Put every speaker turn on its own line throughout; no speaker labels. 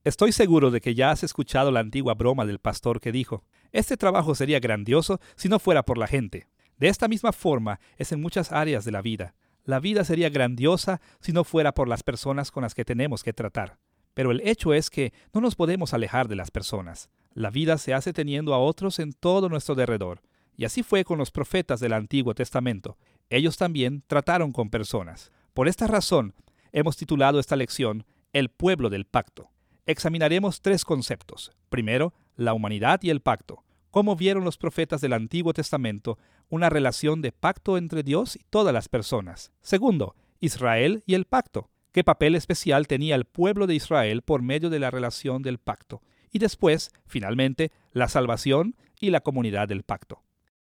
Estoy seguro de que ya has escuchado la antigua broma del pastor que dijo: este trabajo sería grandioso si no fuera por la gente. De esta misma forma es en muchas áreas de la vida. La vida sería grandiosa si no fuera por las personas con las que tenemos que tratar. Pero el hecho es que no nos podemos alejar de las personas. La vida se hace teniendo a otros en todo nuestro derredor. Y así fue con los profetas del Antiguo Testamento. Ellos también trataron con personas. Por esta razón, hemos titulado esta lección El pueblo del pacto. Examinaremos 3 conceptos. Primero, la humanidad y el pacto. ¿Cómo vieron los profetas del Antiguo Testamento una relación de pacto entre Dios y todas las personas? Segundo, Israel y el pacto. ¿Qué papel especial tenía el pueblo de Israel por medio de la relación del pacto? Y después, finalmente, la salvación y la comunidad del pacto.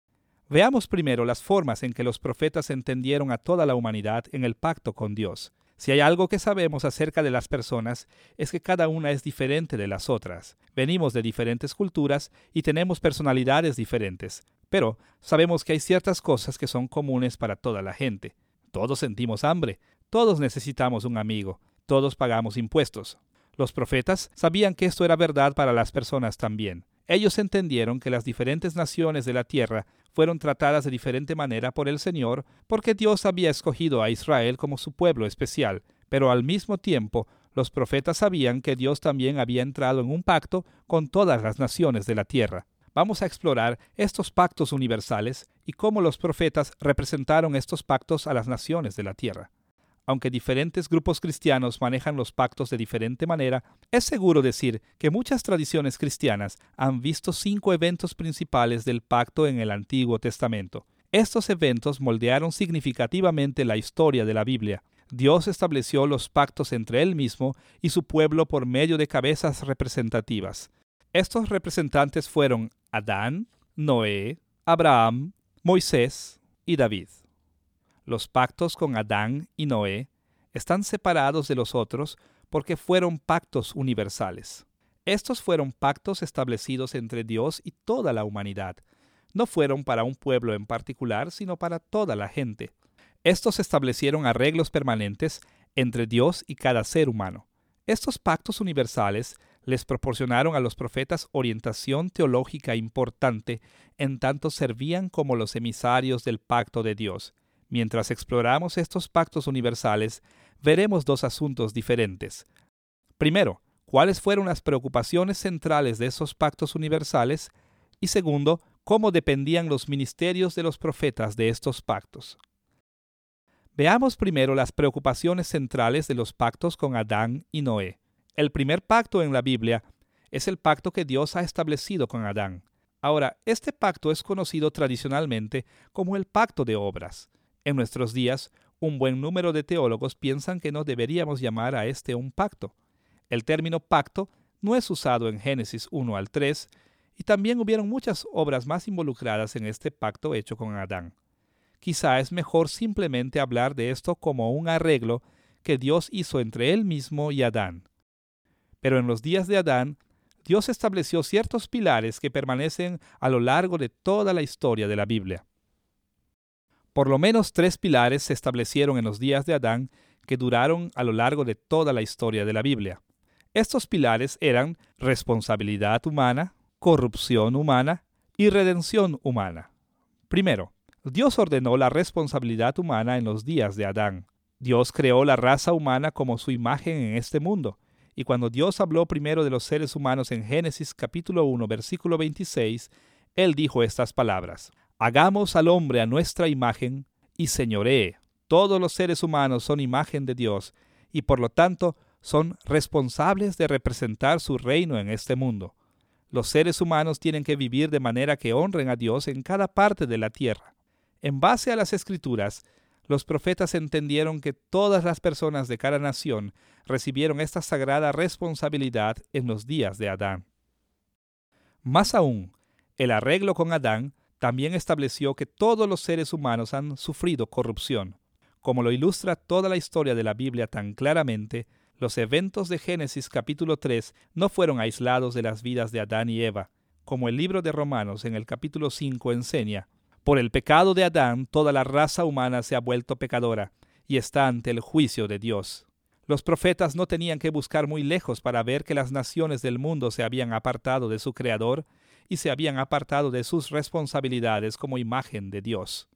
Veamos primero las formas en que los profetas entendieron a toda la humanidad en el pacto con Dios. Si hay algo que sabemos acerca de las personas, es que cada una es diferente de las otras. Venimos de diferentes culturas y tenemos personalidades diferentes, pero sabemos que hay ciertas cosas que son comunes para toda la gente. Todos sentimos hambre, todos necesitamos un amigo, todos pagamos impuestos. Los profetas sabían que esto era verdad para las personas también. Ellos entendieron que las diferentes naciones de la tierra fueron tratadas de diferente manera por el Señor, porque Dios había escogido a Israel como su pueblo especial, pero al mismo tiempo los profetas sabían que Dios también había entrado en un pacto con todas las naciones de la tierra. Vamos a explorar estos pactos universales y cómo los profetas representaron estos pactos a las naciones de la tierra. Aunque diferentes grupos cristianos manejan los pactos de diferente manera, es seguro decir que muchas tradiciones cristianas han visto 5 eventos principales del pacto en el Antiguo Testamento. Estos eventos moldearon significativamente la historia de la Biblia. Dios estableció los pactos entre Él mismo y su pueblo por medio de cabezas representativas. Estos representantes fueron Adán, Noé, Abraham, Moisés y David. Los pactos con Adán y Noé están separados de los otros porque fueron pactos universales. Estos fueron pactos establecidos entre Dios y toda la humanidad. No fueron para un pueblo en particular, sino para toda la gente. Estos establecieron arreglos permanentes entre Dios y cada ser humano. Estos pactos universales les proporcionaron a los profetas orientación teológica importante en tanto servían como los emisarios del pacto de Dios. Mientras exploramos estos pactos universales, veremos 2 asuntos diferentes. Primero, cuáles fueron las preocupaciones centrales de esos pactos universales, y segundo, cómo dependían los ministerios de los profetas de estos pactos. Veamos primero las preocupaciones centrales de los pactos con Adán y Noé. El primer pacto en la Biblia es el pacto que Dios ha establecido con Adán. Ahora, este pacto es conocido tradicionalmente como el pacto de obras. En nuestros días, un buen número de teólogos piensan que no deberíamos llamar a este un pacto. El término pacto no es usado en Génesis 1 al 3, y también hubieron muchas obras más involucradas en este pacto hecho con Adán. Quizá es mejor simplemente hablar de esto como un arreglo que Dios hizo entre Él mismo y Adán. Pero en los días de Adán, Dios estableció ciertos pilares que permanecen a lo largo de toda la historia de la Biblia. Por lo menos 3 pilares se establecieron en los días de Adán que duraron a lo largo de toda la historia de la Biblia. Estos pilares eran responsabilidad humana, corrupción humana y redención humana. Primero, Dios ordenó la responsabilidad humana en los días de Adán. Dios creó la raza humana como su imagen en este mundo. Y cuando Dios habló primero de los seres humanos en Génesis capítulo 1, versículo 26, Él dijo estas palabras: hagamos al hombre a nuestra imagen y señoree. Todos los seres humanos son imagen de Dios y por lo tanto son responsables de representar su reino en este mundo. Los seres humanos tienen que vivir de manera que honren a Dios en cada parte de la tierra. En base a las Escrituras, los profetas entendieron que todas las personas de cada nación recibieron esta sagrada responsabilidad en los días de Adán. Más aún, el arreglo con Adán también estableció que todos los seres humanos han sufrido corrupción. Como lo ilustra toda la historia de la Biblia tan claramente, los eventos de Génesis capítulo 3 no fueron aislados de las vidas de Adán y Eva. Como el libro de Romanos en el capítulo 5 enseña, por el pecado de Adán, toda la raza humana se ha vuelto pecadora y está ante el juicio de Dios. Los profetas no tenían que buscar muy lejos para ver que las naciones del mundo se habían apartado de su Creador y se habían apartado de sus responsabilidades como imagen de Dios.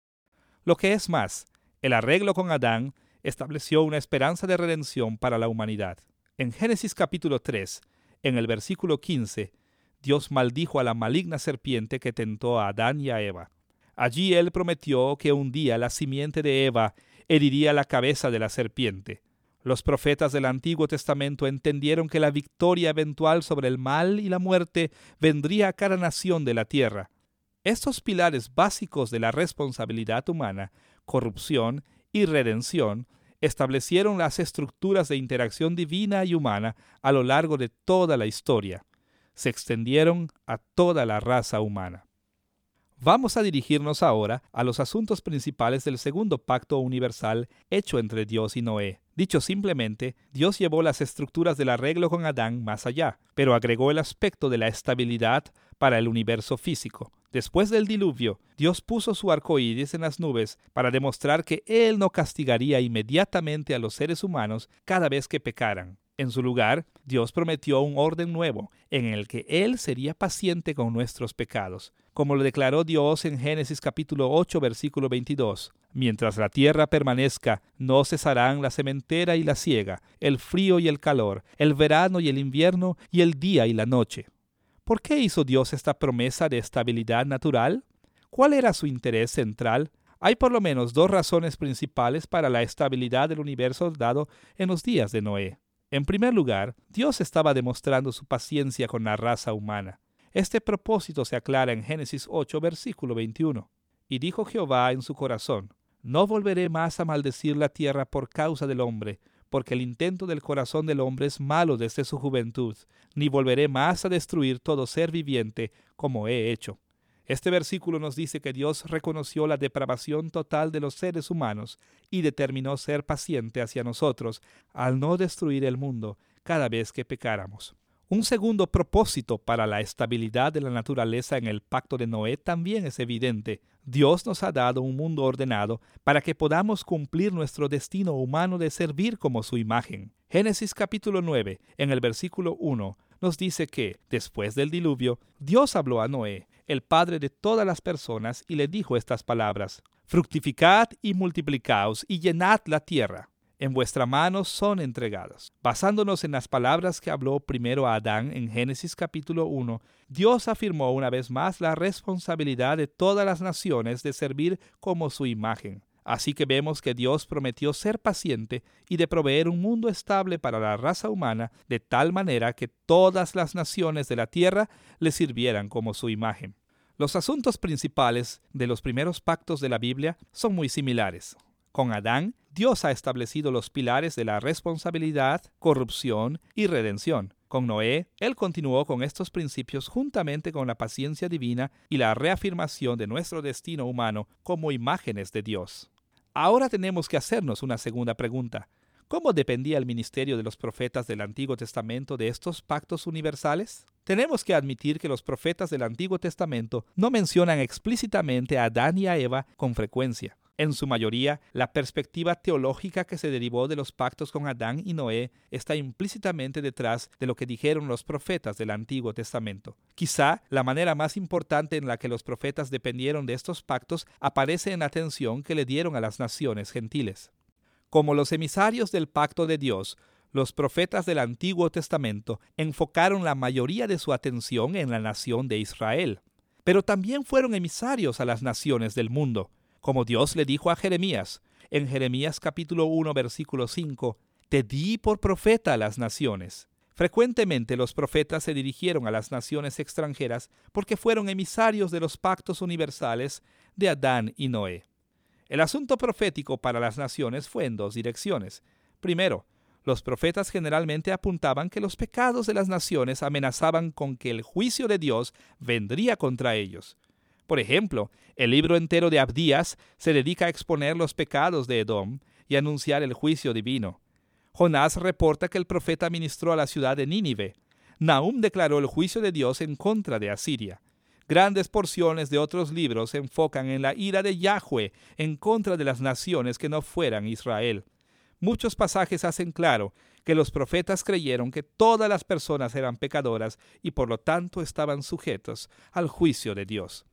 Lo que es más, el arreglo con Adán estableció una esperanza de redención para la humanidad. En Génesis capítulo 3, en el versículo 15, Dios maldijo a la maligna serpiente que tentó a Adán y a Eva. Allí él prometió que un día la simiente de Eva heriría la cabeza de la serpiente. Los profetas del Antiguo Testamento entendieron que la victoria eventual sobre el mal y la muerte vendría a cada nación de la tierra. Estos pilares básicos de la responsabilidad humana, corrupción y redención, establecieron las estructuras de interacción divina y humana a lo largo de toda la historia. Se extendieron a toda la raza humana. Vamos a dirigirnos ahora a los asuntos principales del segundo pacto universal hecho entre Dios y Noé. Dicho simplemente, Dios llevó las estructuras del arreglo con Adán más allá, pero agregó el aspecto de la estabilidad para el universo físico. Después del diluvio, Dios puso su arco iris en las nubes para demostrar que Él no castigaría inmediatamente a los seres humanos cada vez que pecaran. En su lugar, Dios prometió un orden nuevo, en el que Él sería paciente con nuestros pecados, como lo declaró Dios en Génesis capítulo 8, versículo 22. Mientras la tierra permanezca, no cesarán la sementera y la siega, el frío y el calor, el verano y el invierno, y el día y la noche. ¿Por qué hizo Dios esta promesa de estabilidad natural? ¿Cuál era su interés central? Hay por lo menos dos razones principales para la estabilidad del universo dado en los días de Noé. En primer lugar, Dios estaba demostrando su paciencia con la raza humana. Este propósito se aclara en Génesis 8, versículo 21. Y dijo Jehová en su corazón: No volveré más a maldecir la tierra por causa del hombre, porque el intento del corazón del hombre es malo desde su juventud, ni volveré más a destruir todo ser viviente como he hecho. Este versículo nos dice que Dios reconoció la depravación total de los seres humanos y determinó ser paciente hacia nosotros al no destruir el mundo cada vez que pecáramos. Un segundo propósito para la estabilidad de la naturaleza en el pacto de Noé también es evidente. Dios nos ha dado un mundo ordenado para que podamos cumplir nuestro destino humano de servir como su imagen. Génesis capítulo 9, en el versículo 1, nos dice que, después del diluvio, Dios habló a Noé, el padre de todas las personas, y le dijo estas palabras: Fructificad y multiplicaos y llenad la tierra. En vuestra mano son entregados. Basándonos en las palabras que habló primero a Adán en Génesis capítulo 1, Dios afirmó una vez más la responsabilidad de todas las naciones de servir como su imagen. Así que vemos que Dios prometió ser paciente y de proveer un mundo estable para la raza humana, de tal manera que todas las naciones de la tierra le sirvieran como su imagen. Los asuntos principales de los primeros pactos de la Biblia son muy similares. Con Adán, Dios ha establecido los pilares de la responsabilidad, corrupción y redención. Con Noé, Él continuó con estos principios juntamente con la paciencia divina y la reafirmación de nuestro destino humano como imágenes de Dios. Ahora tenemos que hacernos una segunda pregunta. ¿Cómo dependía el ministerio de los profetas del Antiguo Testamento de estos pactos universales? Tenemos que admitir que los profetas del Antiguo Testamento no mencionan explícitamente a Adán y a Eva con frecuencia. En su mayoría, la perspectiva teológica que se derivó de los pactos con Adán y Noé está implícitamente detrás de lo que dijeron los profetas del Antiguo Testamento. Quizá la manera más importante en la que los profetas dependieron de estos pactos aparece en la atención que le dieron a las naciones gentiles. Como los emisarios del pacto de Dios, los profetas del Antiguo Testamento enfocaron la mayoría de su atención en la nación de Israel, pero también fueron emisarios a las naciones del mundo. Como Dios le dijo a Jeremías, en Jeremías capítulo 1, versículo 5, «Te di por profeta a las naciones». Frecuentemente los profetas se dirigieron a las naciones extranjeras porque fueron emisarios de los pactos universales de Adán y Noé. El asunto profético para las naciones fue en dos direcciones. Primero, los profetas generalmente apuntaban que los pecados de las naciones amenazaban con que el juicio de Dios vendría contra ellos. Por ejemplo, el libro entero de Abdías se dedica a exponer los pecados de Edom y anunciar el juicio divino. Jonás reporta que el profeta ministró a la ciudad de Nínive. Nahum declaró el juicio de Dios en contra de Asiria. Grandes porciones de otros libros se enfocan en la ira de Yahweh en contra de las naciones que no fueran Israel. Muchos pasajes hacen claro que los profetas creyeron que todas las personas eran pecadoras y por lo tanto estaban sujetos al juicio de Dios.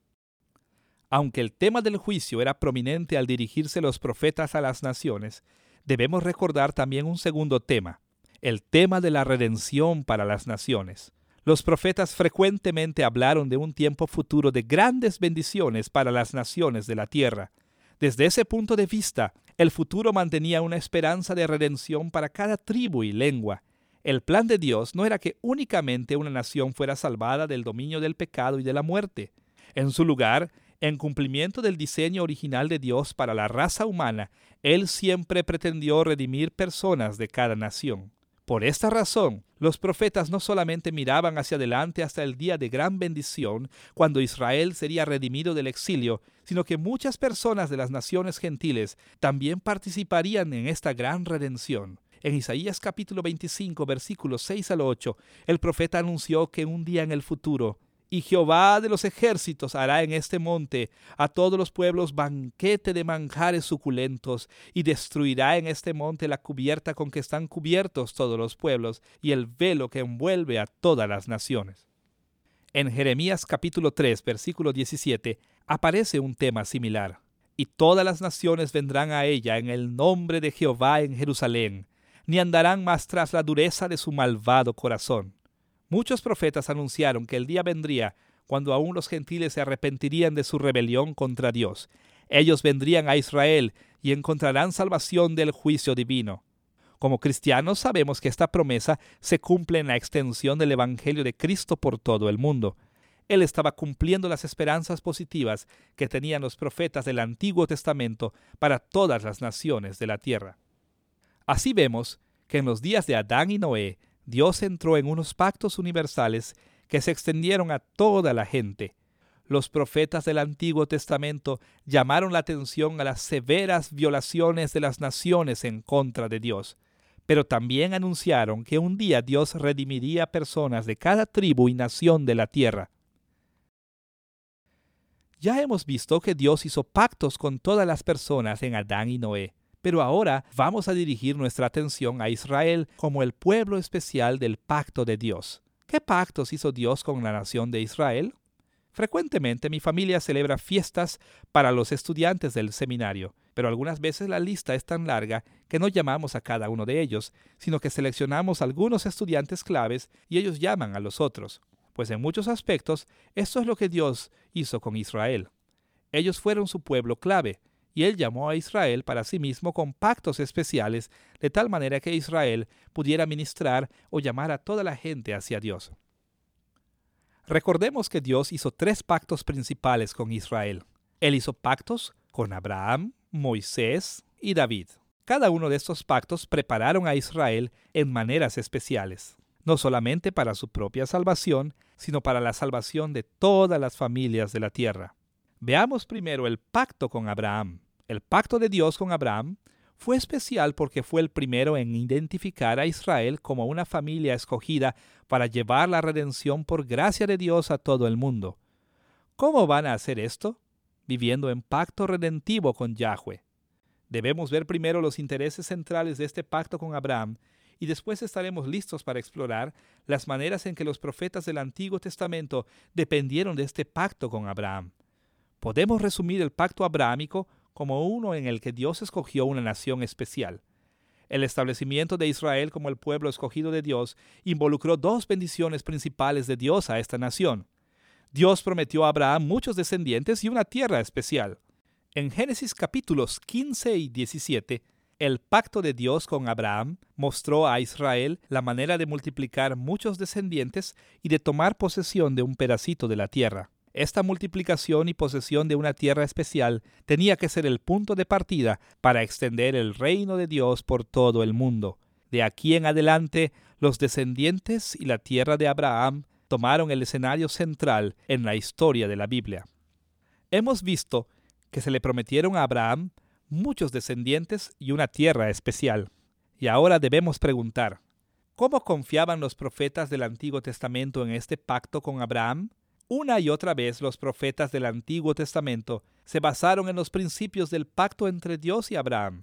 Aunque el tema del juicio era prominente al dirigirse los profetas a las naciones, debemos recordar también un segundo tema, el tema de la redención para las naciones. Los profetas frecuentemente hablaron de un tiempo futuro de grandes bendiciones para las naciones de la tierra. Desde ese punto de vista, el futuro mantenía una esperanza de redención para cada tribu y lengua. El plan de Dios no era que únicamente una nación fuera salvada del dominio del pecado y de la muerte. En su lugar, en cumplimiento del diseño original de Dios para la raza humana, Él siempre pretendió redimir personas de cada nación. Por esta razón, los profetas no solamente miraban hacia adelante hasta el día de gran bendición, cuando Israel sería redimido del exilio, sino que muchas personas de las naciones gentiles también participarían en esta gran redención. En Isaías capítulo 25, versículos 6 al 8, el profeta anunció que un día en el futuro, y Jehová de los ejércitos hará en este monte a todos los pueblos banquete de manjares suculentos, y destruirá en este monte la cubierta con que están cubiertos todos los pueblos, y el velo que envuelve a todas las naciones. En Jeremías capítulo 3, versículo 17, aparece un tema similar. Y todas las naciones vendrán a ella en el nombre de Jehová en Jerusalén, ni andarán más tras la dureza de su malvado corazón. Muchos profetas anunciaron que el día vendría cuando aún los gentiles se arrepentirían de su rebelión contra Dios. Ellos vendrían a Israel y encontrarán salvación del juicio divino. Como cristianos sabemos que esta promesa se cumple en la extensión del Evangelio de Cristo por todo el mundo. Él estaba cumpliendo las esperanzas positivas que tenían los profetas del Antiguo Testamento para todas las naciones de la tierra. Así vemos que en los días de Adán y Noé, Dios entró en unos pactos universales que se extendieron a toda la gente. Los profetas del Antiguo Testamento llamaron la atención a las severas violaciones de las naciones en contra de Dios, pero también anunciaron que un día Dios redimiría personas de cada tribu y nación de la tierra. Ya hemos visto que Dios hizo pactos con todas las personas en Adán y Noé. Pero ahora vamos a dirigir nuestra atención a Israel como el pueblo especial del pacto de Dios. ¿Qué pactos hizo Dios con la nación de Israel? Frecuentemente mi familia celebra fiestas para los estudiantes del seminario, pero algunas veces la lista es tan larga que no llamamos a cada uno de ellos, sino que seleccionamos algunos estudiantes claves y ellos llaman a los otros. Pues en muchos aspectos, esto es lo que Dios hizo con Israel. Ellos fueron su pueblo clave, y Él llamó a Israel para sí mismo con pactos especiales, de tal manera que Israel pudiera ministrar o llamar a toda la gente hacia Dios. Recordemos que Dios hizo 3 pactos principales con Israel. Él hizo pactos con Abraham, Moisés y David. Cada uno de estos pactos prepararon a Israel en maneras especiales, no solamente para su propia salvación, sino para la salvación de todas las familias de la tierra. Veamos primero el pacto con Abraham. El pacto de Dios con Abraham fue especial porque fue el primero en identificar a Israel como una familia escogida para llevar la redención por gracia de Dios a todo el mundo. ¿Cómo van a hacer esto? Viviendo en pacto redentivo con Yahweh. Debemos ver primero los intereses centrales de este pacto con Abraham y después estaremos listos para explorar las maneras en que los profetas del Antiguo Testamento dependieron de este pacto con Abraham. Podemos resumir el pacto abrahámico como uno en el que Dios escogió una nación especial. El establecimiento de Israel como el pueblo escogido de Dios involucró 2 bendiciones principales de Dios a esta nación. Dios prometió a Abraham muchos descendientes y una tierra especial. En Génesis capítulos 15 y 17, el pacto de Dios con Abraham mostró a Israel la manera de multiplicar muchos descendientes y de tomar posesión de un pedacito de la tierra. Esta multiplicación y posesión de una tierra especial tenía que ser el punto de partida para extender el reino de Dios por todo el mundo. De aquí en adelante, los descendientes y la tierra de Abraham tomaron el escenario central en la historia de la Biblia. Hemos visto que se le prometieron a Abraham muchos descendientes y una tierra especial. Y ahora debemos preguntar, ¿cómo confiaban los profetas del Antiguo Testamento en este pacto con Abraham? Una y otra vez los profetas del Antiguo Testamento se basaron en los principios del pacto entre Dios y Abraham.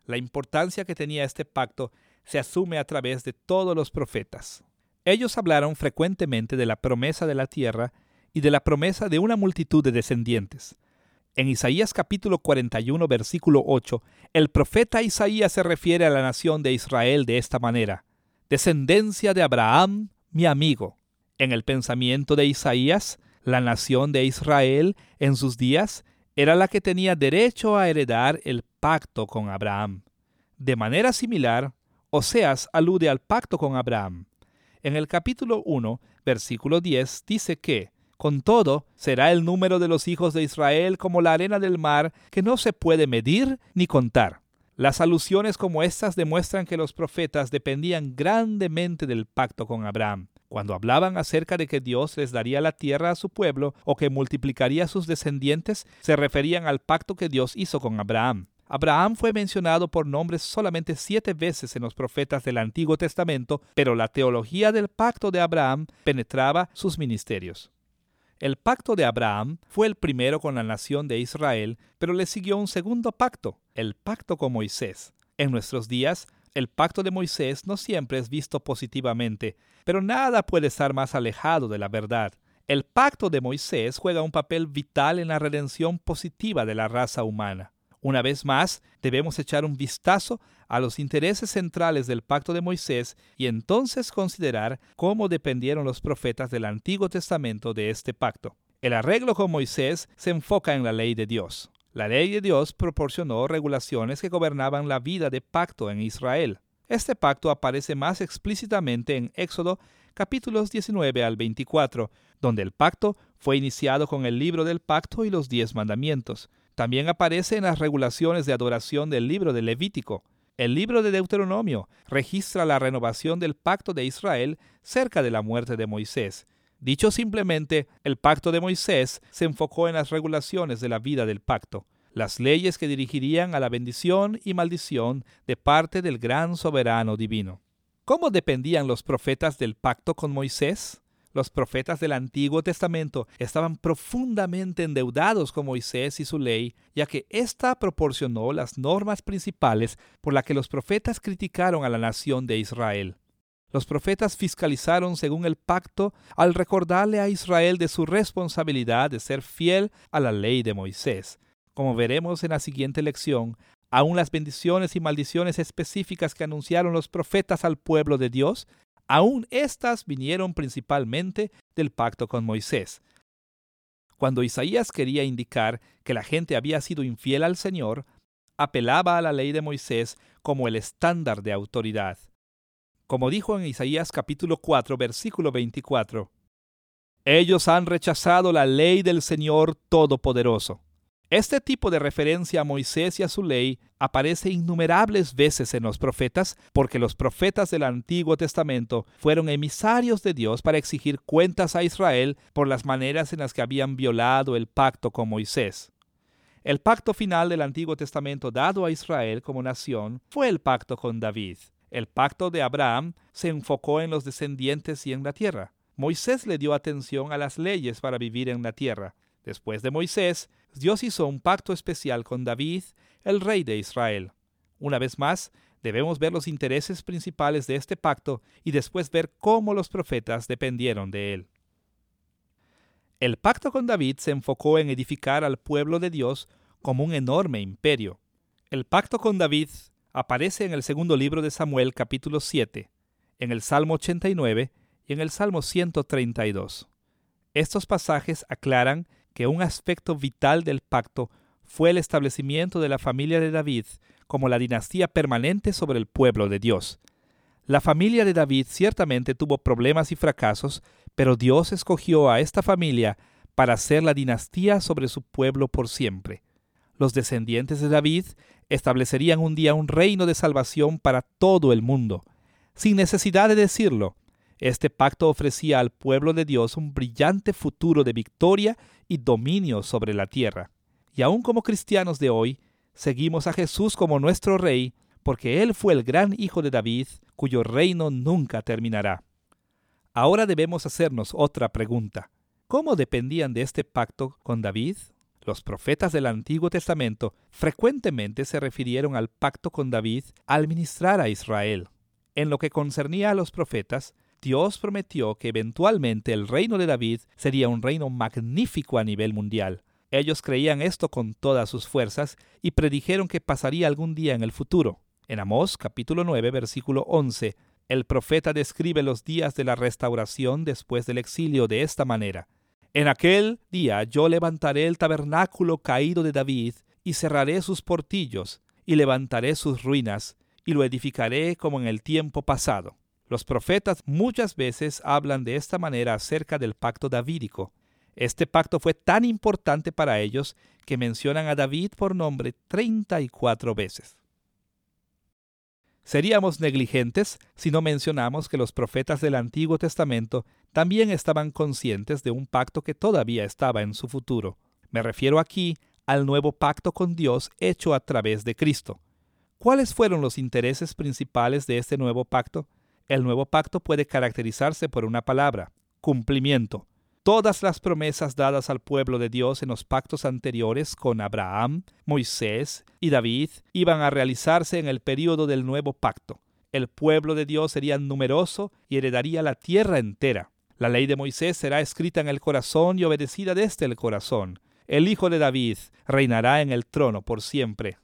La importancia que tenía este pacto se asume a través de todos los profetas. Ellos hablaron frecuentemente de la promesa de la tierra y de la promesa de una multitud de descendientes. En Isaías capítulo 41, versículo 8, el profeta Isaías se refiere a la nación de Israel de esta manera: descendencia de Abraham, mi amigo. En el pensamiento de Isaías, la nación de Israel en sus días era la que tenía derecho a heredar el pacto con Abraham. De manera similar, Oseas alude al pacto con Abraham. En el capítulo 1, versículo 10, dice que, con todo, será el número de los hijos de Israel como la arena del mar, que no se puede medir ni contar. Las alusiones como estas demuestran que los profetas dependían grandemente del pacto con Abraham. Cuando hablaban acerca de que Dios les daría la tierra a su pueblo o que multiplicaría a sus descendientes, se referían al pacto que Dios hizo con Abraham. Abraham fue mencionado por nombres solamente 7 veces en los profetas del Antiguo Testamento, pero la teología del pacto de Abraham penetraba sus ministerios. El pacto de Abraham fue el primero con la nación de Israel, pero le siguió un segundo pacto, el pacto con Moisés. En nuestros días, el pacto de Moisés no siempre es visto positivamente, pero nada puede estar más alejado de la verdad. El pacto de Moisés juega un papel vital en la redención positiva de la raza humana. Una vez más, debemos echar un vistazo a los intereses centrales del pacto de Moisés y entonces considerar cómo dependieron los profetas del Antiguo Testamento de este pacto. El arreglo con Moisés se enfoca en la ley de Dios. La ley de Dios proporcionó regulaciones que gobernaban la vida de pacto en Israel. Este pacto aparece más explícitamente en Éxodo capítulos 19 al 24, donde el pacto fue iniciado con el libro del pacto y los 10 mandamientos. También aparece en las regulaciones de adoración del libro de Levítico. El libro de Deuteronomio registra la renovación del pacto de Israel cerca de la muerte de Moisés. Dicho simplemente, el pacto de Moisés se enfocó en las regulaciones de la vida del pacto, las leyes que dirigirían a la bendición y maldición de parte del gran soberano divino. ¿Cómo dependían los profetas del pacto con Moisés? Los profetas del Antiguo Testamento estaban profundamente endeudados con Moisés y su ley, ya que ésta proporcionó las normas principales por las que los profetas criticaron a la nación de Israel. Los profetas fiscalizaron según el pacto al recordarle a Israel de su responsabilidad de ser fiel a la ley de Moisés. Como veremos en la siguiente lección, aún las bendiciones y maldiciones específicas que anunciaron los profetas al pueblo de Dios, aún estas vinieron principalmente del pacto con Moisés. Cuando Isaías quería indicar que la gente había sido infiel al Señor, apelaba a la ley de Moisés como el estándar de autoridad. Como dijo en Isaías capítulo 4, versículo 24, ellos han rechazado la ley del Señor Todopoderoso. Este tipo de referencia a Moisés y a su ley aparece innumerables veces en los profetas, porque los profetas del Antiguo Testamento fueron emisarios de Dios para exigir cuentas a Israel por las maneras en las que habían violado el pacto con Moisés. El pacto final del Antiguo Testamento dado a Israel como nación fue el pacto con David. El pacto de Abraham se enfocó en los descendientes y en la tierra. Moisés le dio atención a las leyes para vivir en la tierra. Después de Moisés, Dios hizo un pacto especial con David, el rey de Israel. Una vez más, debemos ver los intereses principales de este pacto y después ver cómo los profetas dependieron de él. El pacto con David se enfocó en edificar al pueblo de Dios como un enorme imperio. El pacto con David aparece en el segundo libro de Samuel, capítulo 7, en el Salmo 89 y en el Salmo 132. Estos pasajes aclaran que un aspecto vital del pacto fue el establecimiento de la familia de David como la dinastía permanente sobre el pueblo de Dios. La familia de David ciertamente tuvo problemas y fracasos, pero Dios escogió a esta familia para ser la dinastía sobre su pueblo por siempre. Los descendientes de David establecerían un día un reino de salvación para todo el mundo. Sin necesidad de decirlo, este pacto ofrecía al pueblo de Dios un brillante futuro de victoria y dominio sobre la tierra. Y aún como cristianos de hoy, seguimos a Jesús como nuestro Rey, porque Él fue el gran hijo de David, cuyo reino nunca terminará. Ahora debemos hacernos otra pregunta. ¿Cómo dependían de este pacto con David? Los profetas del Antiguo Testamento frecuentemente se refirieron al pacto con David al ministrar a Israel. En lo que concernía a los profetas, Dios prometió que eventualmente el reino de David sería un reino magnífico a nivel mundial. Ellos creían esto con todas sus fuerzas y predijeron que pasaría algún día en el futuro. En Amós, capítulo 9, versículo 11, el profeta describe los días de la restauración después del exilio de esta manera: En aquel día yo levantaré el tabernáculo caído de David y cerraré sus portillos y levantaré sus ruinas y lo edificaré como en el tiempo pasado. Los profetas muchas veces hablan de esta manera acerca del pacto davídico. Este pacto fue tan importante para ellos que mencionan a David por nombre 34 veces. Seríamos negligentes si no mencionamos que los profetas del Antiguo Testamento también estaban conscientes de un pacto que todavía estaba en su futuro. Me refiero aquí al nuevo pacto con Dios hecho a través de Cristo. ¿Cuáles fueron los intereses principales de este nuevo pacto? El nuevo pacto puede caracterizarse por una palabra: cumplimiento. Todas las promesas dadas al pueblo de Dios en los pactos anteriores con Abraham, Moisés y David iban a realizarse en el período del nuevo pacto. El pueblo de Dios sería numeroso y heredaría la tierra entera. La ley de Moisés será escrita en el corazón y obedecida desde el corazón. El hijo de David reinará en el trono por siempre.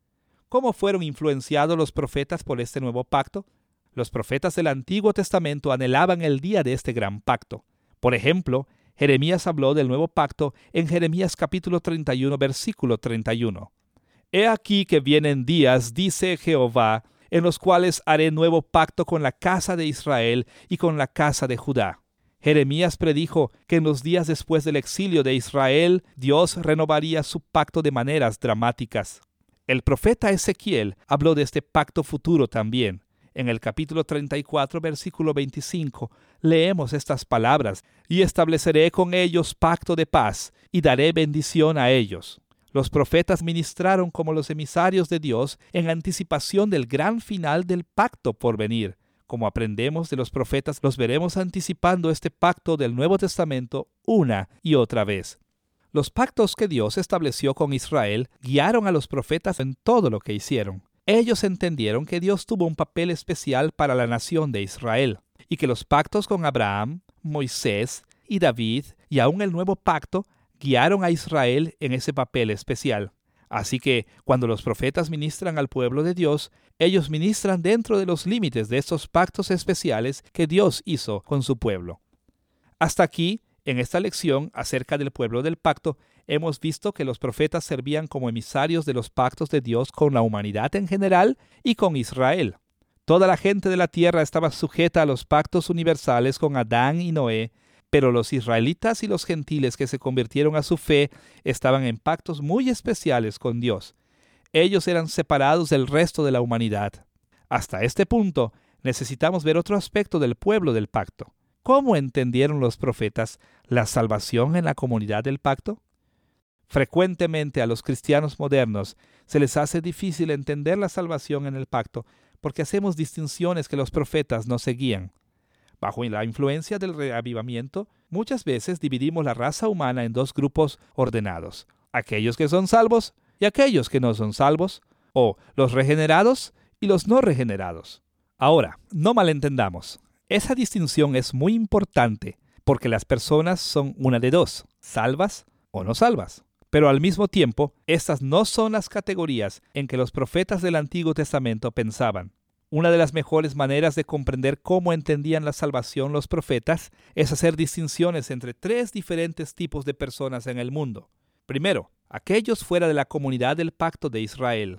¿Cómo fueron influenciados los profetas por este nuevo pacto? Los profetas del Antiguo Testamento anhelaban el día de este gran pacto. Por ejemplo, Jeremías habló del nuevo pacto en Jeremías capítulo 31, versículo 31. He aquí que vienen días, dice Jehová, en los cuales haré nuevo pacto con la casa de Israel y con la casa de Judá. Jeremías predijo que en los días después del exilio de Israel, Dios renovaría su pacto de maneras dramáticas. El profeta Ezequiel habló de este pacto futuro también. En el capítulo 34, versículo 25, leemos estas palabras: y estableceré con ellos pacto de paz, y daré bendición a ellos. Los profetas ministraron como los emisarios de Dios en anticipación del gran final del pacto por venir. Como aprendemos de los profetas, los veremos anticipando este pacto del Nuevo Testamento una y otra vez. Los pactos que Dios estableció con Israel guiaron a los profetas en todo lo que hicieron. Ellos entendieron que Dios tuvo un papel especial para la nación de Israel, y que los pactos con Abraham, Moisés y David, y aún el nuevo pacto, guiaron a Israel en ese papel especial. Así que, cuando los profetas ministran al pueblo de Dios, ellos ministran dentro de los límites de estos pactos especiales que Dios hizo con su pueblo. Hasta aquí, en esta lección acerca del pueblo del pacto, hemos visto que los profetas servían como emisarios de los pactos de Dios con la humanidad en general y con Israel. Toda la gente de la tierra estaba sujeta a los pactos universales con Adán y Noé, pero los israelitas y los gentiles que se convirtieron a su fe estaban en pactos muy especiales con Dios. Ellos eran separados del resto de la humanidad. Hasta este punto, necesitamos ver otro aspecto del pueblo del pacto. ¿Cómo entendieron los profetas la salvación en la comunidad del pacto? Frecuentemente a los cristianos modernos se les hace difícil entender la salvación en el pacto porque hacemos distinciones que los profetas no seguían. Bajo la influencia del reavivamiento, muchas veces dividimos la raza humana en dos grupos ordenados: aquellos que son salvos y aquellos que no son salvos, o los regenerados y los no regenerados. Ahora, no malentendamos. Esa distinción es muy importante porque las personas son una de dos: salvas o no salvas. Pero al mismo tiempo, estas no son las categorías en que los profetas del Antiguo Testamento pensaban. Una de las mejores maneras de comprender cómo entendían la salvación los profetas es hacer distinciones entre tres diferentes tipos de personas en el mundo. Primero, aquellos fuera de la comunidad del pacto de Israel.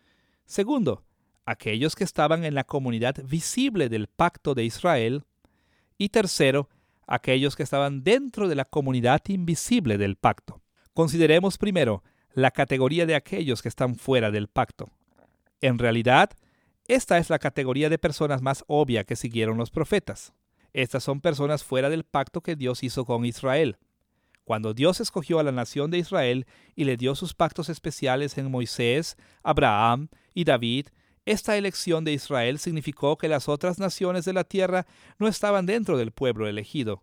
Segundo, aquellos que estaban en la comunidad visible del pacto de Israel. Y tercero, aquellos que estaban dentro de la comunidad invisible del pacto. Consideremos primero la categoría de aquellos que están fuera del pacto. En realidad, esta es la categoría de personas más obvia que siguieron los profetas. Estas son personas fuera del pacto que Dios hizo con Israel. Cuando Dios escogió a la nación de Israel y le dio sus pactos especiales en Moisés, Abraham y David, esta elección de Israel significó que las otras naciones de la tierra no estaban dentro del pueblo elegido.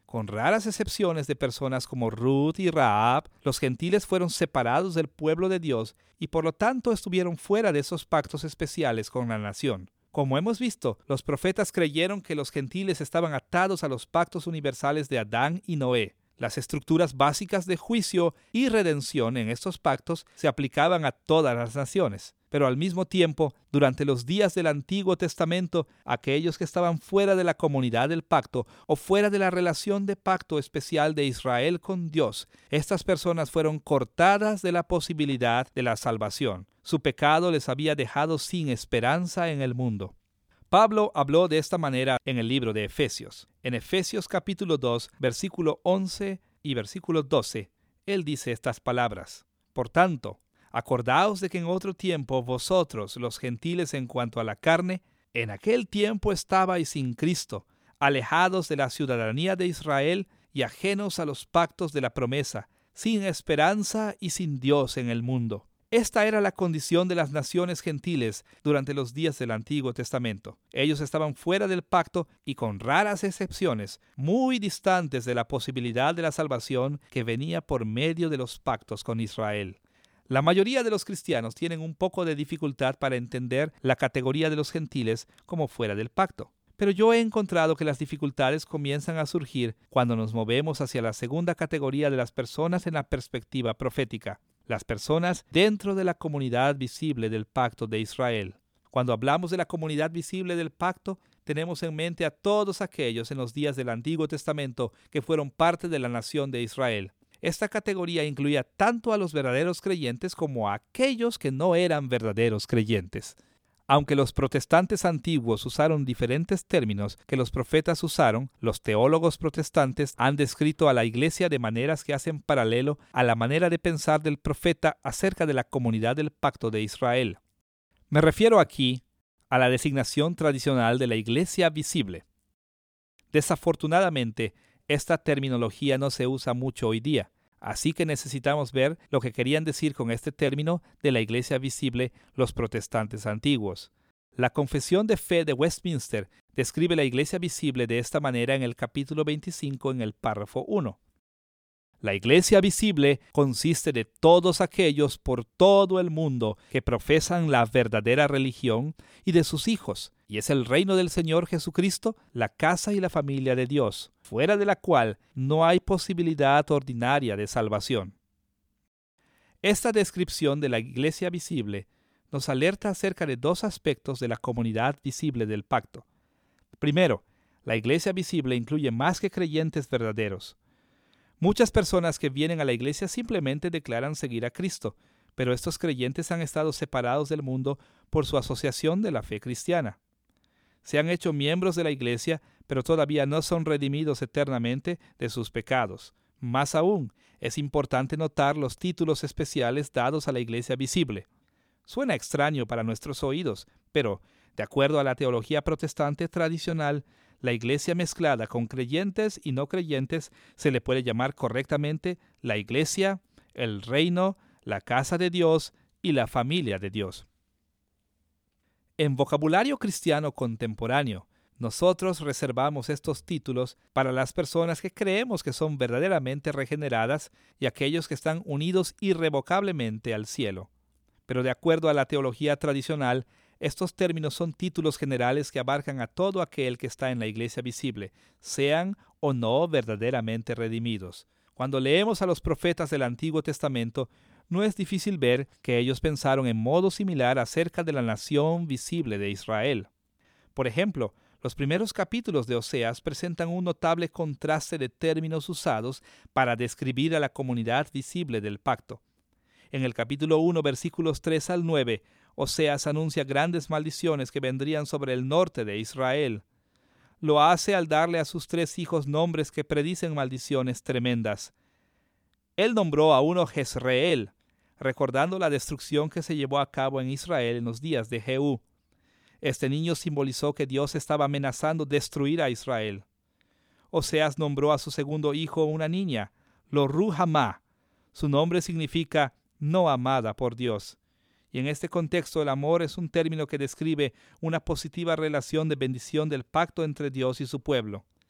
Con raras excepciones de personas como Ruth y Rahab, los gentiles fueron separados del pueblo de Dios y por lo tanto estuvieron fuera de esos pactos especiales con la nación. Como hemos visto, los profetas creyeron que los gentiles estaban atados a los pactos universales de Adán y Noé. Las estructuras básicas de juicio y redención en estos pactos se aplicaban a todas las naciones. Pero al mismo tiempo, durante los días del Antiguo Testamento, aquellos que estaban fuera de la comunidad del pacto o fuera de la relación de pacto especial de Israel con Dios, estas personas fueron cortadas de la posibilidad de la salvación. Su pecado les había dejado sin esperanza en el mundo. Pablo habló de esta manera en el libro de Efesios. En Efesios capítulo 2, versículo 11 y versículo 12, él dice estas palabras: Por tanto, acordaos de que en otro tiempo vosotros, los gentiles en cuanto a la carne, en aquel tiempo estabais sin Cristo, alejados de la ciudadanía de Israel y ajenos a los pactos de la promesa, sin esperanza y sin Dios en el mundo. Esta era la condición de las naciones gentiles durante los días del Antiguo Testamento. Ellos estaban fuera del pacto y, con raras excepciones, muy distantes de la posibilidad de la salvación que venía por medio de los pactos con Israel. La mayoría de los cristianos tienen un poco de dificultad para entender la categoría de los gentiles como fuera del pacto. Pero yo he encontrado que las dificultades comienzan a surgir cuando nos movemos hacia la segunda categoría de las personas en la perspectiva profética. Las personas dentro de la comunidad visible del pacto de Israel. Cuando hablamos de la comunidad visible del pacto, tenemos en mente a todos aquellos en los días del Antiguo Testamento que fueron parte de la nación de Israel. Esta categoría incluía tanto a los verdaderos creyentes como a aquellos que no eran verdaderos creyentes. Aunque los protestantes antiguos usaron diferentes términos que los profetas usaron, los teólogos protestantes han descrito a la iglesia de maneras que hacen paralelo a la manera de pensar del profeta acerca de la comunidad del pacto de Israel. Me refiero aquí a la designación tradicional de la iglesia visible. Desafortunadamente, esta terminología no se usa mucho hoy día. Así que necesitamos ver lo que querían decir con este término de la iglesia visible los protestantes antiguos. La Confesión de Fe de Westminster describe la iglesia visible de esta manera en el capítulo 25 en el párrafo 1. La iglesia visible consiste de todos aquellos por todo el mundo que profesan la verdadera religión y de sus hijos, y es el reino del Señor Jesucristo, la casa y la familia de Dios, fuera de la cual no hay posibilidad ordinaria de salvación. Esta descripción de la iglesia visible nos alerta acerca de dos aspectos de la comunidad visible del pacto. Primero, la iglesia visible incluye más que creyentes verdaderos. Muchas personas que vienen a la iglesia simplemente declaran seguir a Cristo, pero estos creyentes han estado separados del mundo por su asociación de la fe cristiana. Se han hecho miembros de la iglesia, pero todavía no son redimidos eternamente de sus pecados. Más aún, es importante notar los títulos especiales dados a la iglesia visible. Suena extraño para nuestros oídos, pero, de acuerdo a la teología protestante tradicional, la iglesia mezclada con creyentes y no creyentes se le puede llamar correctamente la iglesia, el reino, la casa de Dios y la familia de Dios. En vocabulario cristiano contemporáneo, nosotros reservamos estos títulos para las personas que creemos que son verdaderamente regeneradas y aquellos que están unidos irrevocablemente al cielo. Pero de acuerdo a la teología tradicional, estos términos son títulos generales que abarcan a todo aquel que está en la iglesia visible, sean o no verdaderamente redimidos. Cuando leemos a los profetas del Antiguo Testamento, no es difícil ver que ellos pensaron en modo similar acerca de la nación visible de Israel. Por ejemplo, los primeros capítulos de Oseas presentan un notable contraste de términos usados para describir a la comunidad visible del pacto. En el capítulo 1, versículos 3 al 9, Oseas anuncia grandes maldiciones que vendrían sobre el norte de Israel. Lo hace al darle a sus 3 hijos nombres que predicen maldiciones tremendas. Él nombró a uno Jezreel, recordando la destrucción que se llevó a cabo en Israel en los días de Jehú. Este niño simbolizó que Dios estaba amenazando destruir a Israel. Oseas nombró a su segundo hijo una niña, Lo-ruhamah. Su nombre significa no amada por Dios. Y en este contexto el amor es un término que describe una positiva relación de bendición del pacto entre Dios y su pueblo.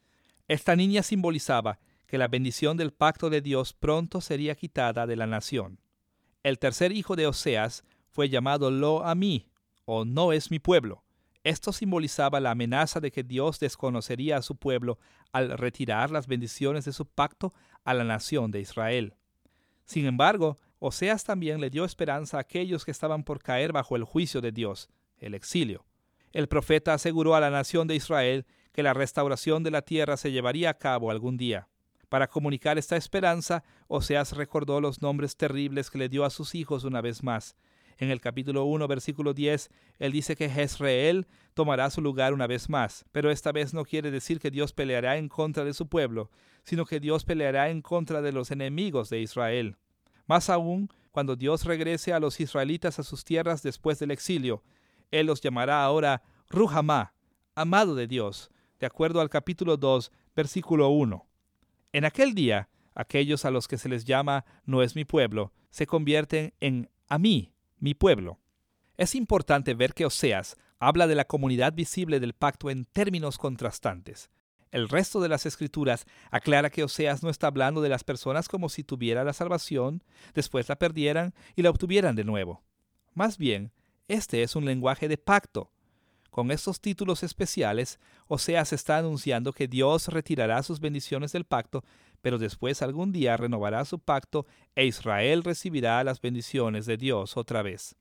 Esta niña simbolizaba que la bendición del pacto de Dios pronto sería quitada de la nación. El tercer hijo de Oseas fue llamado Lo-Ammi, o no es mi pueblo. Esto simbolizaba la amenaza de que Dios desconocería a su pueblo al retirar las bendiciones de su pacto a la nación de Israel. Sin embargo, Oseas también le dio esperanza a aquellos que estaban por caer bajo el juicio de Dios, el exilio. El profeta aseguró a la nación de Israel que la restauración de la tierra se llevaría a cabo algún día. Para comunicar esta esperanza, Oseas recordó los nombres terribles que le dio a sus hijos una vez más. En el capítulo 1, versículo 10, él dice que Jezreel tomará su lugar una vez más, pero esta vez no quiere decir que Dios peleará en contra de su pueblo, sino que Dios peleará en contra de los enemigos de Israel. Más aún, cuando Dios regrese a los israelitas a sus tierras después del exilio, Él los llamará ahora Ruhamá, amado de Dios, de acuerdo al capítulo 2, versículo 1. En aquel día, aquellos a los que se les llama no es mi pueblo, se convierten en Amí, mi pueblo. Es importante ver que Oseas habla de la comunidad visible del pacto en términos contrastantes. El resto de las escrituras aclara que Oseas no está hablando de las personas como si tuviera la salvación, después la perdieran y la obtuvieran de nuevo. Más bien, este es un lenguaje de pacto. Con estos títulos especiales, Oseas está anunciando que Dios retirará sus bendiciones del pacto, pero después algún día renovará su pacto e Israel recibirá las bendiciones de Dios otra vez.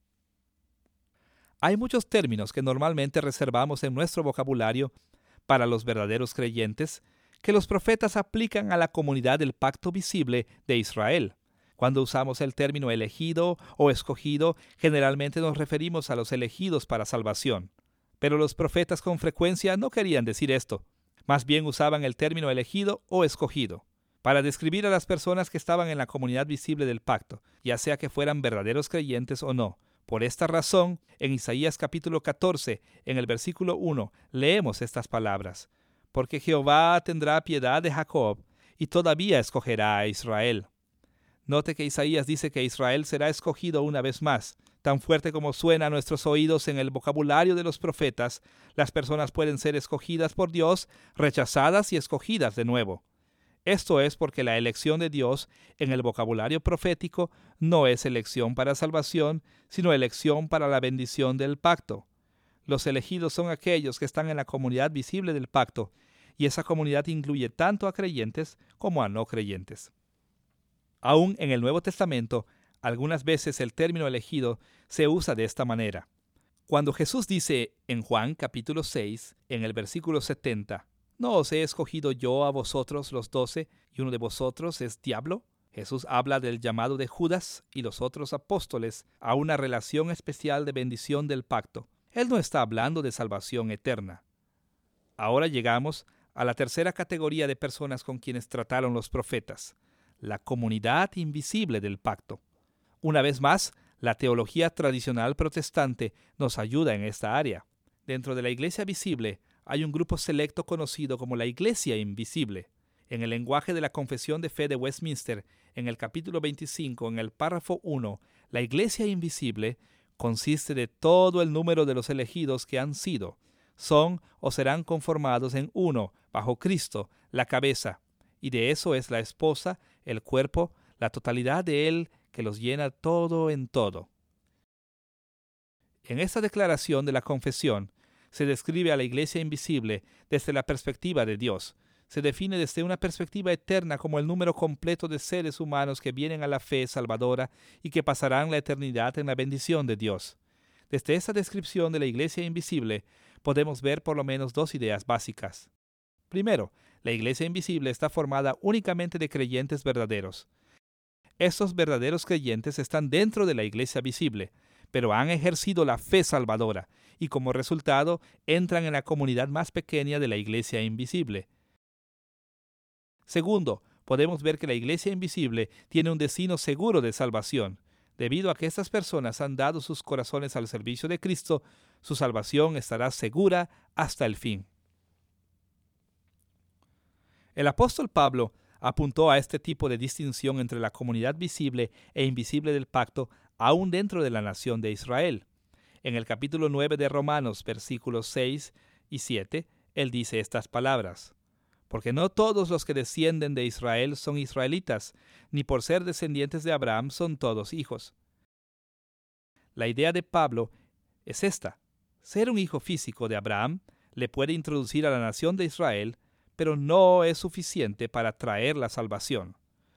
Hay muchos términos que normalmente reservamos en nuestro vocabulario para los verdaderos creyentes que los profetas aplican a la comunidad del pacto visible de Israel. Cuando usamos el término elegido o escogido, generalmente nos referimos a los elegidos para salvación. Pero los profetas con frecuencia no querían decir esto. Más bien usaban el término elegido o escogido para describir a las personas que estaban en la comunidad visible del pacto, ya sea que fueran verdaderos creyentes o no. Por esta razón, en Isaías capítulo 14, en el versículo 1, leemos estas palabras: porque Jehová tendrá piedad de Jacob, y todavía escogerá a Israel. Note que Isaías dice que Israel será escogido una vez más. Tan fuerte como suena a nuestros oídos en el vocabulario de los profetas, las personas pueden ser escogidas por Dios, rechazadas y escogidas de nuevo. Esto es porque la elección de Dios en el vocabulario profético no es elección para salvación, sino elección para la bendición del pacto. Los elegidos son aquellos que están en la comunidad visible del pacto, y esa comunidad incluye tanto a creyentes como a no creyentes. Aún en el Nuevo Testamento, algunas veces el término elegido se usa de esta manera. Cuando Jesús dice en Juan capítulo 6, en el versículo 70, ¿no os he escogido yo a vosotros los 12, y uno de vosotros es diablo? Jesús habla del llamado de Judas y los otros apóstoles a una relación especial de bendición del pacto. Él no está hablando de salvación eterna. Ahora llegamos a la tercera categoría de personas con quienes trataron los profetas: la comunidad invisible del pacto. Una vez más, la teología tradicional protestante nos ayuda en esta área. Dentro de la iglesia visible hay un grupo selecto conocido como la iglesia invisible. En el lenguaje de la Confesión de Fe de Westminster, en el capítulo 25, en el párrafo 1, la iglesia invisible consiste de todo el número de los elegidos que han sido, son o serán conformados en uno, bajo Cristo, la cabeza, y de eso es la esposa, el cuerpo, la totalidad de Él que los llena todo en todo. En esta declaración de la confesión se describe a la iglesia invisible desde la perspectiva de Dios. Se define desde una perspectiva eterna como el número completo de seres humanos que vienen a la fe salvadora y que pasarán la eternidad en la bendición de Dios. Desde esta descripción de la iglesia invisible podemos ver por lo menos dos ideas básicas. Primero, la iglesia invisible está formada únicamente de creyentes verdaderos. Estos verdaderos creyentes están dentro de la iglesia visible, pero han ejercido la fe salvadora y como resultado entran en la comunidad más pequeña de la iglesia invisible. Segundo, podemos ver que la iglesia invisible tiene un destino seguro de salvación. Debido a que estas personas han dado sus corazones al servicio de Cristo, su salvación estará segura hasta el fin. El apóstol Pablo apuntó a este tipo de distinción entre la comunidad visible e invisible del pacto aún dentro de la nación de Israel. En el capítulo 9 de Romanos, versículos 6 y 7, él dice estas palabras: porque no todos los que descienden de Israel son israelitas, ni por ser descendientes de Abraham son todos hijos. La idea de Pablo es esta: ser un hijo físico de Abraham le puede introducir a la nación de Israel, pero no es suficiente para traer la salvación.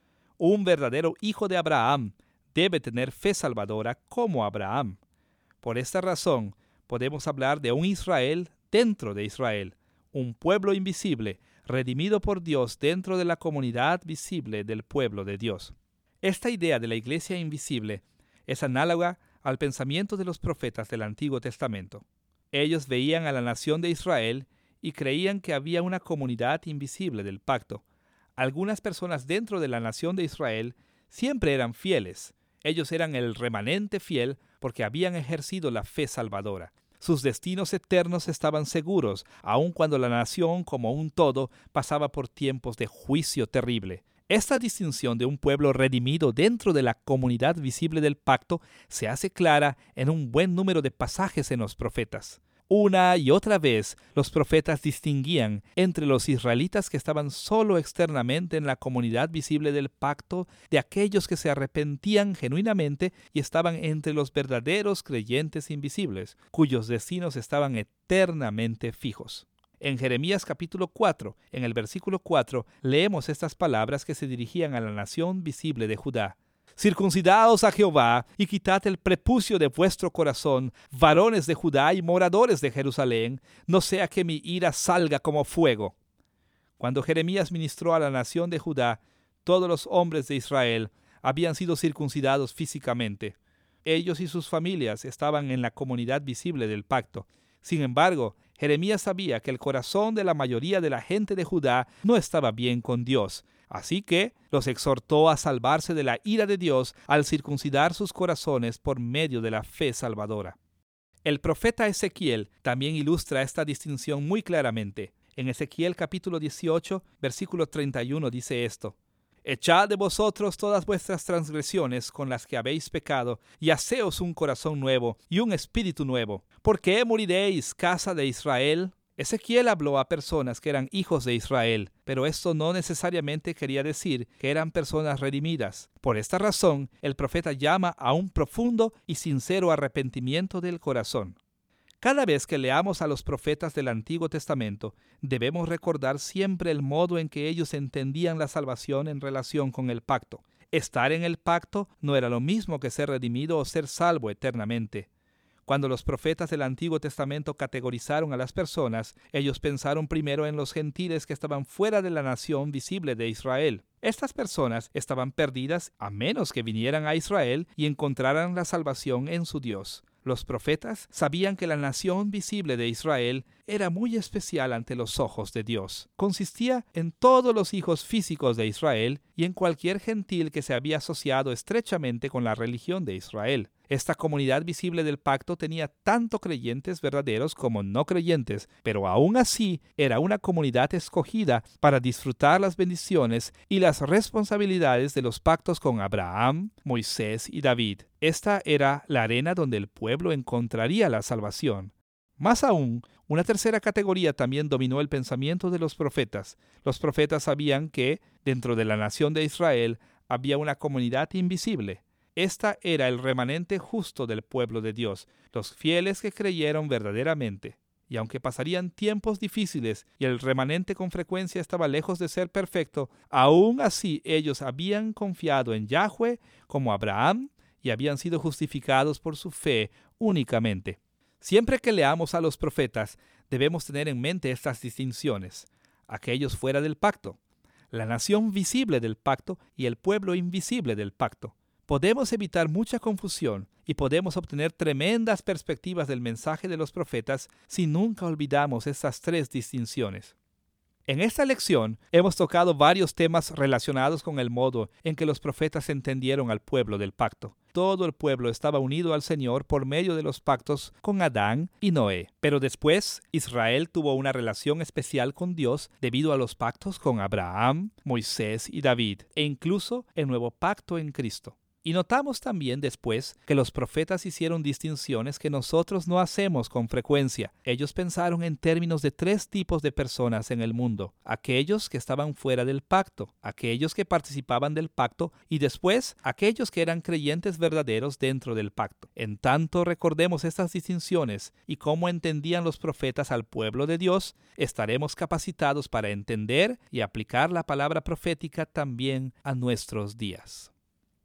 Un verdadero hijo de Abraham debe tener fe salvadora como Abraham. Por esta razón, podemos hablar de un Israel dentro de Israel, un pueblo invisible, redimido por Dios dentro de la comunidad visible del pueblo de Dios. Esta idea de la iglesia invisible es análoga al pensamiento de los profetas del Antiguo Testamento. Ellos veían a la nación de Israel y creían que había una comunidad invisible del pacto. Algunas personas dentro de la nación de Israel siempre eran fieles. Ellos eran el remanente fiel porque habían ejercido la fe salvadora. Sus destinos eternos estaban seguros, aun cuando la nación como un todo pasaba por tiempos de juicio terrible. Esta distinción de un pueblo redimido dentro de la comunidad visible del pacto se hace clara en un buen número de pasajes en los profetas. Una y otra vez los profetas distinguían entre los israelitas que estaban solo externamente en la comunidad visible del pacto de aquellos que se arrepentían genuinamente y estaban entre los verdaderos creyentes invisibles, cuyos destinos estaban eternamente fijos. En Jeremías capítulo 4, en el versículo 4, leemos estas palabras que se dirigían a la nación visible de Judá. Circuncidaos a Jehová y quitad el prepucio de vuestro corazón, varones de Judá y moradores de Jerusalén, no sea que mi ira salga como fuego. Cuando Jeremías ministró a la nación de Judá, todos los hombres de Israel habían sido circuncidados físicamente. Ellos y sus familias estaban en la comunidad visible del pacto. Sin embargo, Jeremías sabía que el corazón de la mayoría de la gente de Judá no estaba bien con Dios. Así que los exhortó a salvarse de la ira de Dios al circuncidar sus corazones por medio de la fe salvadora. El profeta Ezequiel también ilustra esta distinción muy claramente. En Ezequiel capítulo 18, versículo 31 dice esto: Echad de vosotros todas vuestras transgresiones con las que habéis pecado, y haceos un corazón nuevo y un espíritu nuevo. ¿Por qué moriréis, casa de Israel? Ezequiel habló a personas que eran hijos de Israel, pero esto no necesariamente quería decir que eran personas redimidas. Por esta razón, el profeta llama a un profundo y sincero arrepentimiento del corazón. Cada vez que leamos a los profetas del Antiguo Testamento, debemos recordar siempre el modo en que ellos entendían la salvación en relación con el pacto. Estar en el pacto no era lo mismo que ser redimido o ser salvo eternamente. Cuando los profetas del Antiguo Testamento categorizaron a las personas, ellos pensaron primero en los gentiles que estaban fuera de la nación visible de Israel. Estas personas estaban perdidas a menos que vinieran a Israel y encontraran la salvación en su Dios. Los profetas sabían que la nación visible de Israel era muy especial ante los ojos de Dios. Consistía en todos los hijos físicos de Israel y en cualquier gentil que se había asociado estrechamente con la religión de Israel. Esta comunidad visible del pacto tenía tanto creyentes verdaderos como no creyentes, pero aún así era una comunidad escogida para disfrutar las bendiciones y las responsabilidades de los pactos con Abraham, Moisés y David. Esta era la arena donde el pueblo encontraría la salvación. Más aún, una tercera categoría también dominó el pensamiento de los profetas. Los profetas sabían que, dentro de la nación de Israel, había una comunidad invisible. Esta era el remanente justo del pueblo de Dios, los fieles que creyeron verdaderamente. Y aunque pasarían tiempos difíciles y el remanente con frecuencia estaba lejos de ser perfecto, aún así ellos habían confiado en Yahweh como Abraham y habían sido justificados por su fe únicamente. Siempre que leamos a los profetas, debemos tener en mente estas distinciones: aquellos fuera del pacto, la nación visible del pacto y el pueblo invisible del pacto. Podemos evitar mucha confusión y podemos obtener tremendas perspectivas del mensaje de los profetas si nunca olvidamos estas tres distinciones. En esta lección hemos tocado varios temas relacionados con el modo en que los profetas entendieron al pueblo del pacto. Todo el pueblo estaba unido al Señor por medio de los pactos con Adán y Noé. Pero después, Israel tuvo una relación especial con Dios debido a los pactos con Abraham, Moisés y David, e incluso el nuevo pacto en Cristo. Y notamos también después que los profetas hicieron distinciones que nosotros no hacemos con frecuencia. Ellos pensaron en términos de 3 tipos de personas en el mundo: aquellos que estaban fuera del pacto, aquellos que participaban del pacto y después aquellos que eran creyentes verdaderos dentro del pacto. En tanto recordemos estas distinciones y cómo entendían los profetas al pueblo de Dios, estaremos capacitados para entender y aplicar la palabra profética también a nuestros días.